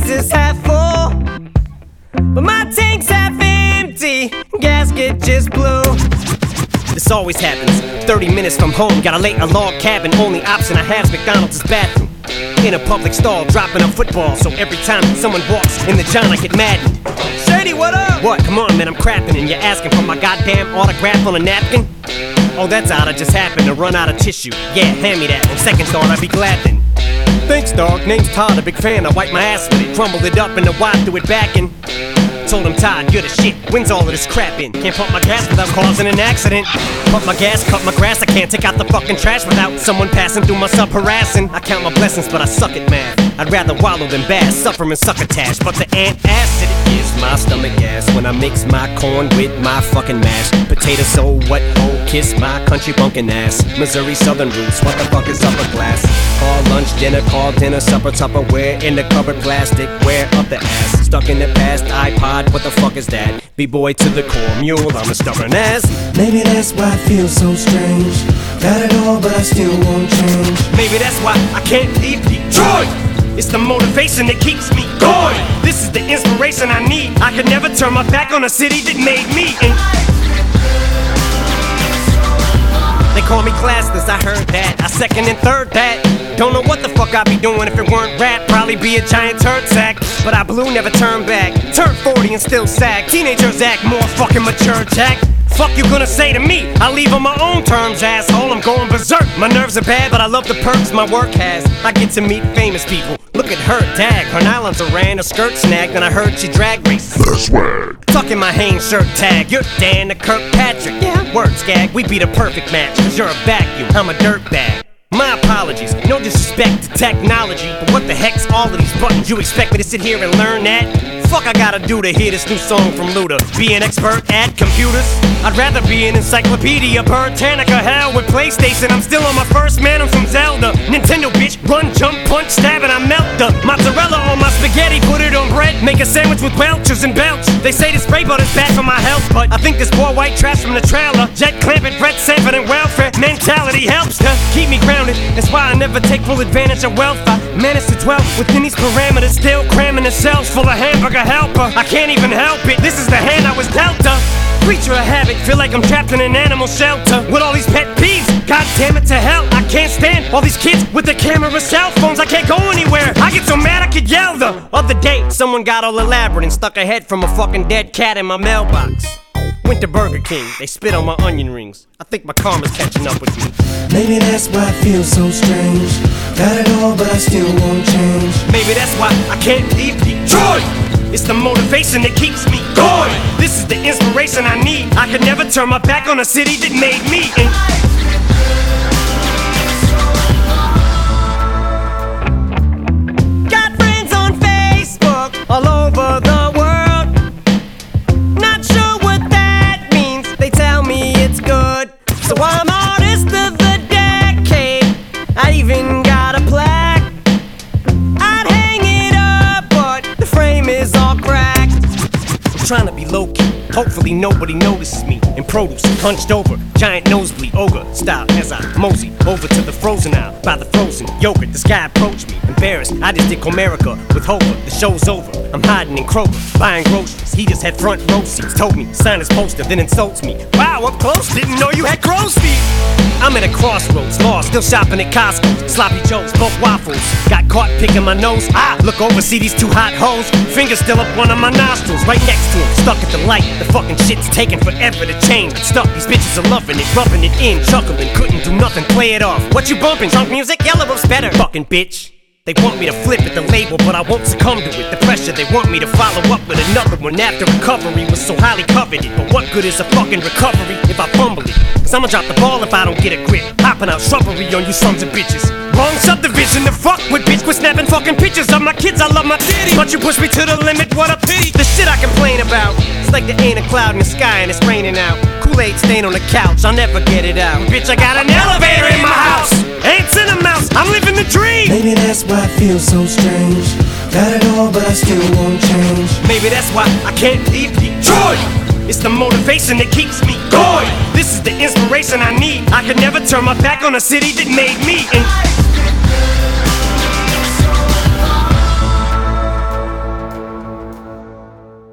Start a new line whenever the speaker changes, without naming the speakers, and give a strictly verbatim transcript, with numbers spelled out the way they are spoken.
glass is half full, but my tank's half empty, gasket just blew. This always happens, thirty minutes from home, gotta lay a log cabin. Only option I have is McDonald's bathroom. In a public stall, dropping a football, so every time someone walks in the john I get maddened. Shady, what up? What? Come on, man, I'm crapping and you're asking for my goddamn autograph on a napkin? Oh, that's odd, I just happened to run out of tissue. Yeah, hand me that, on second thought I'd be glad then. Thanks, dog, name's Todd, a big fan. I wiped my ass with it, crumbled it up and the wipe threw it back in. Told him, Todd, you're the shit, when's all of this crap in? Can't pump my gas without causing an accident. Pump my gas, cut my grass, I can't take out the fucking trash without someone passing through my sub harassing. I count my blessings, but I suck at math. I'd rather wallow than bass, suffer and succotash. But the antacid is my stomach gas when I mix my corn with my fucking mash. Potato so what, oh, kiss my country bunkin' ass. Missouri Southern roots, what the fuck is upper class? Call lunch, dinner, call dinner, supper, Tupperware in the cupboard, plastic, wear up the ass. Stuck in the past, iPod, what the fuck is that? B-boy to the core, mule, I'm a stubborn ass.
Maybe that's why it feels so strange. Got it all, but I still won't change.
Maybe that's why I can't leave Detroit. It's the motivation that keeps me going. This is the inspiration I need. I could never turn my back on a city that made me. And they call me classless, I heard that. I second and third that. Don't know what the fuck I'd be doing if it weren't rap. Probably be a giant turd sack. But I blew, never turned back. Turned forty and still sag. Teenagers act more fucking mature, Jack. Fuck you gonna say to me? I leave on my own terms, asshole. I'm going berserk. My nerves are bad, but I love the perks my work has. I get to meet famous people. Look at her, tag. Her nylons are ran, her skirt snagged, and I heard she drag races.
The swag.
Tucking my Hanes shirt tag. You're Dan to Kirkpatrick. Yeah, word skag. We be the perfect match. Cause you're a vacuum, I'm a dirt bag. My apologies, no disrespect to technology, but what the heck's all of these buttons? You expect me to sit here and learn that? Fuck I gotta do to hear this new song from Luda? Be an expert at computers? I'd rather be an encyclopedia, Britannica, hell with PlayStation. I'm still on my first man, I'm from Zelda. Nintendo bitch, run, jump, punch, stab, and I melt the mozzarella on my spaghetti, put it on bread, make a sandwich with Welchers and belch. They say the spray butter's bad for my health, but I think this poor white trash from the trailer, Jet Clampett, Brett Sanford, and welfare mentality helps to keep me grounded. That's why I never take full advantage of wealth. I manage to dwell within these parameters, still cramming the cells full of hamburger helper. I can't even help it, this is the hand I was dealt a. Creature of habit, feel like I'm trapped in an animal shelter with all these pet peeves. God damn it to hell, I can't stand all these kids with their camera cell phones. I can't go anywhere, I get so mad I could yell. The other day, someone got all elaborate and stuck a head from a fucking dead cat in my mailbox. Went to Burger King, they spit on my onion rings. I think my karma's catching up with me.
Maybe that's why it feels so strange. Got it all, but I still won't change.
Maybe that's why I can't leave Detroit. It's the motivation that keeps me going. This is the inspiration I need. I could never turn my back on a city that made me. And got friends on Facebook all over the world. Not sure what that means. They tell me it's good. So I'm artist of the decade. I even got a plaque. I'd hang it up, but the frame is all cracked. I'm trying to be low-key. Hopefully nobody notices me. In produce, hunched over, giant nosebleed, ogre style as I mosey over to the frozen aisle by the frozen yogurt. This guy approached me, embarrassed. I just did Comerica with Hova. The show's over. I'm hiding in Kroger, buying groceries. He just had front row seats. Told me sign his poster, then insults me. Wow, up close, didn't know you had crow's feet. I'm at a crossroads, lost, still shopping at Costco. Sloppy Joes, both waffles. Got caught picking my nose. Ah, look over, see these two hot hoes. Fingers still up one of my nostrils, right next to him. Stuck at the light. The fucking shit's taking forever to change. Stuck, these bitches are loving it, rubbing it in, chuckling, couldn't do nothing, play it off. What you bumping? Drunk music? Yellow Book's better. Fucking bitch. They want me to flip at the label, but I won't succumb to it. The pressure, they want me to follow up with another one after recovery was so highly coveted. But what good is a fucking recovery if I fumble it? Cause I'ma drop the ball if I don't get a grip. Hopping out shrubbery on you sons of bitches. Wrong subdivision to fuck with, bitch. Quit snapping fucking pictures of my kids. I love my titties, but you push me to the limit, what a pity. The shit I complain about, it's like there ain't a cloud in the sky and it's raining out. Kool-Aid stain on the couch, I'll never get it out. Bitch, I got an elevator in my house. Ants in a mouse, I'm living the dream.
Maybe that's why it feels so strange. Got it all, but I still won't change.
Maybe that's why I can't leave Detroit. It's the motivation that keeps me going. This is the inspiration I need. I could never turn my back on a city that made me. And